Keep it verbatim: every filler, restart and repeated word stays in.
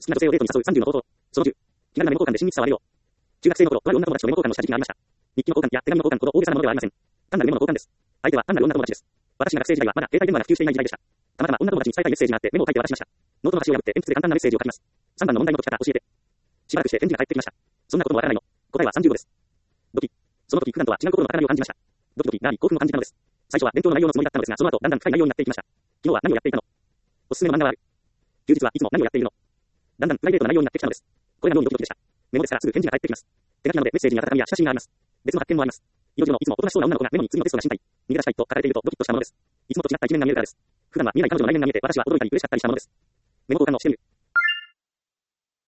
好きな女性をデートに誘うさんじゅうの方法。そのじゅう。気軽なメモ交換で親密さを上げよう。中学生の頃、とある女友達とメモ交換のした時期がありました。日記の交換や手紙の交換ほど大げさなものではありません。単なるメモの交換です。相手は単なる女友達です。私が学生時代はまだ携帯電話が普及していない時代でした。たまたま女友達に伝えたいメッセージがあってメモを書いて渡しました。ノートの端を破って鉛筆で簡単なメッセージを書きます。さんばんの問題の解き方教えて。しばらくして返事が返ってきました。そんなこともわからないの。答えはさんじゅうごです。ドキ。その時普段とは違う心の高鳴りを感じました。ドキドキなり興奮を感じたのです。最初は勉強の内容のつもりだったのですが、その後だんだん深い内容になっていきました。昨日は何をやっていたの？おすすめの漫画はある。休日はいつも何をやっているの？だんだんプライベートな内容になってきたのです。これが妙にドキドキでした。メモですからすぐ返事が返ってきます。手書きなのでメッセージに温かみや写真があります。別の発見もあります。色々のいつもおとなしそうな女の子がメモに次のテストが心配、逃げ出したいと書かれているとドキッとしたものです。いつもと違った一面が見えるからです。普段は見えない彼女の内面が見えて私は驚いたり嬉しかったりしたものです。メモ交換をしてみる。